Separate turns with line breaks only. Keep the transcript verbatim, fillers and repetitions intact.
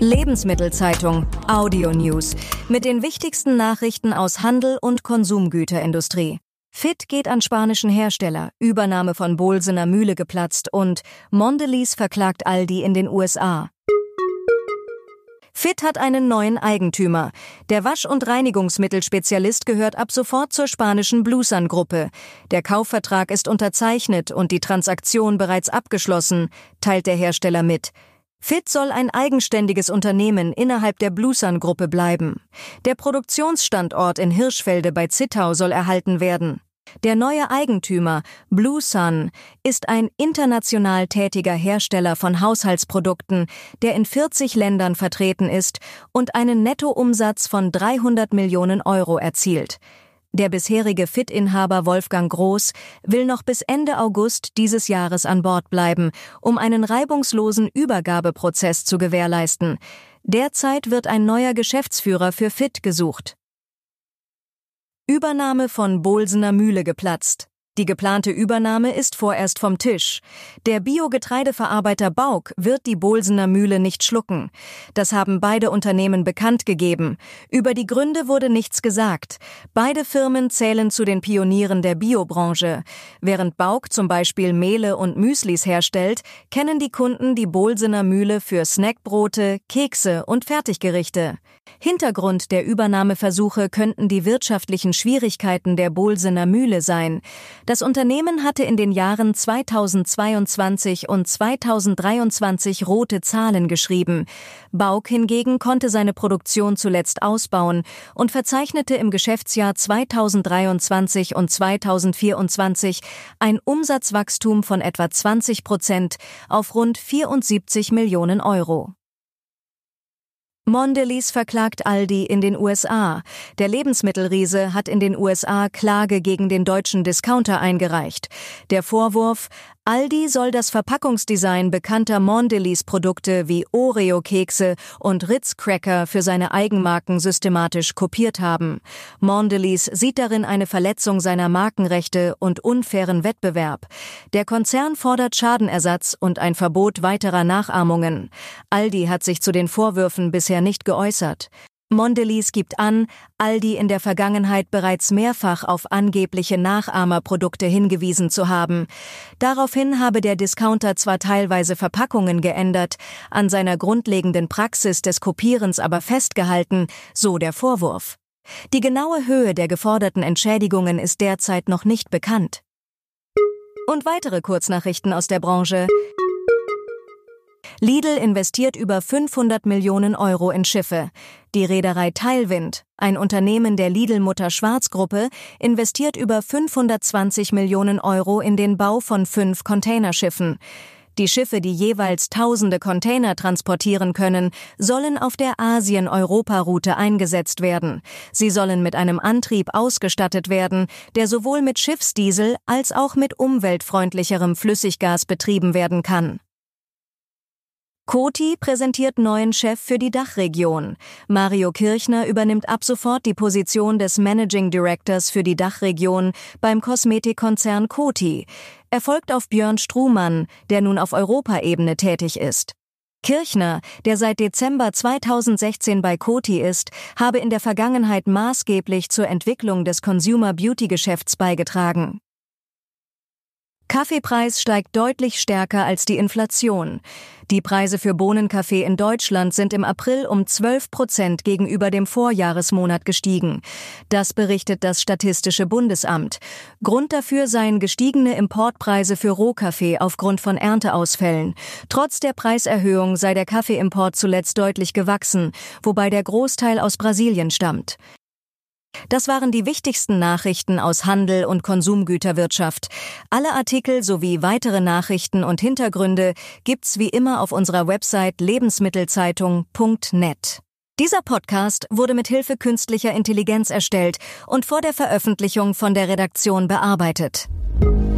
Lebensmittelzeitung Audio News mit den wichtigsten Nachrichten aus Handel und Konsumgüterindustrie. Fit geht an spanischen Hersteller, Übernahme von Bolsener Mühle geplatzt und Mondelez verklagt Aldi in den U S A. Fit hat einen neuen Eigentümer. Der Wasch- und Reinigungsmittelspezialist gehört ab sofort zur spanischen Blusan-Gruppe. Der Kaufvertrag ist unterzeichnet und die Transaktion bereits abgeschlossen, teilt der Hersteller mit. Fit soll ein eigenständiges Unternehmen innerhalb der Blusan-Gruppe bleiben. Der Produktionsstandort in Hirschfelde bei Zittau soll erhalten werden. Der neue Eigentümer, Blusan, ist ein international tätiger Hersteller von Haushaltsprodukten, der in vierzig Ländern vertreten ist und einen Nettoumsatz von dreihundert Millionen Euro erzielt. Der bisherige Fit-Inhaber Wolfgang Groß will noch bis Ende August dieses Jahres an Bord bleiben, um einen reibungslosen Übergabeprozess zu gewährleisten. Derzeit wird ein neuer Geschäftsführer für Fit gesucht. Übernahme von Bolsener Mühle geplatzt. Die geplante Übernahme ist vorerst vom Tisch. Der Biogetreideverarbeiter Bauk wird die Bolsener Mühle nicht schlucken. Das haben beide Unternehmen bekannt gegeben. Über die Gründe wurde nichts gesagt. Beide Firmen zählen zu den Pionieren der Biobranche. Während Bauk zum Beispiel Mehle und Müslis herstellt, kennen die Kunden die Bolsener Mühle für Snackbrote, Kekse und Fertiggerichte. Hintergrund der Übernahmeversuche könnten die wirtschaftlichen Schwierigkeiten der Bolsener Mühle sein. Das Unternehmen hatte in den Jahren zweitausendzweiundzwanzig und zweitausenddreiundzwanzig rote Zahlen geschrieben. Bauk hingegen konnte seine Produktion zuletzt ausbauen und verzeichnete im Geschäftsjahr zweitausenddreiundzwanzig und zweitausendvierundzwanzig ein Umsatzwachstum von etwa zwanzig Prozent auf rund vierundsiebzig Millionen Euro. Mondelez verklagt Aldi in den U S A. Der Lebensmittelriese hat in den U S A Klage gegen den deutschen Discounter eingereicht. Der Vorwurf: Aldi soll das Verpackungsdesign bekannter Mondelez-Produkte wie Oreo-Kekse und Ritz-Cracker für seine Eigenmarken systematisch kopiert haben. Mondelez sieht darin eine Verletzung seiner Markenrechte und unfairen Wettbewerb. Der Konzern fordert Schadenersatz und ein Verbot weiterer Nachahmungen. Aldi hat sich zu den Vorwürfen bisher nicht geäußert. Mondelez gibt an, Aldi in der Vergangenheit bereits mehrfach auf angebliche Nachahmerprodukte hingewiesen zu haben. Daraufhin habe der Discounter zwar teilweise Verpackungen geändert, an seiner grundlegenden Praxis des Kopierens aber festgehalten, so der Vorwurf. Die genaue Höhe der geforderten Entschädigungen ist derzeit noch nicht bekannt. Und weitere Kurznachrichten aus der Branche. Lidl investiert über fünfhundert Millionen Euro in Schiffe. Die Reederei Tailwind, ein Unternehmen der Lidl-Mutter-Schwarz-Gruppe, investiert über fünfhundertzwanzig Millionen Euro in den Bau von fünf Containerschiffen. Die Schiffe, die jeweils tausende Container transportieren können, sollen auf der Asien-Europa-Route eingesetzt werden. Sie sollen mit einem Antrieb ausgestattet werden, der sowohl mit Schiffsdiesel als auch mit umweltfreundlicherem Flüssiggas betrieben werden kann. Coty präsentiert neuen Chef für die Dachregion. Mario Kirchner übernimmt ab sofort die Position des Managing Directors für die Dachregion beim Kosmetikkonzern Coty. Er folgt auf Björn Strumann, der nun auf Europaebene tätig ist. Kirchner, der seit Dezember zweitausendsechzehn bei Coty ist, habe in der Vergangenheit maßgeblich zur Entwicklung des Consumer-Beauty-Geschäfts beigetragen. Kaffeepreis steigt deutlich stärker als die Inflation. Die Preise für Bohnenkaffee in Deutschland sind im April um zwölf Prozent gegenüber dem Vorjahresmonat gestiegen. Das berichtet das Statistische Bundesamt. Grund dafür seien gestiegene Importpreise für Rohkaffee aufgrund von Ernteausfällen. Trotz der Preiserhöhung sei der Kaffeeimport zuletzt deutlich gewachsen, wobei der Großteil aus Brasilien stammt. Das waren die wichtigsten Nachrichten aus Handel und Konsumgüterwirtschaft. Alle Artikel sowie weitere Nachrichten und Hintergründe gibt's wie immer auf unserer Website lebensmittelzeitung punkt net. Dieser Podcast wurde mit Hilfe künstlicher Intelligenz erstellt und vor der Veröffentlichung von der Redaktion bearbeitet.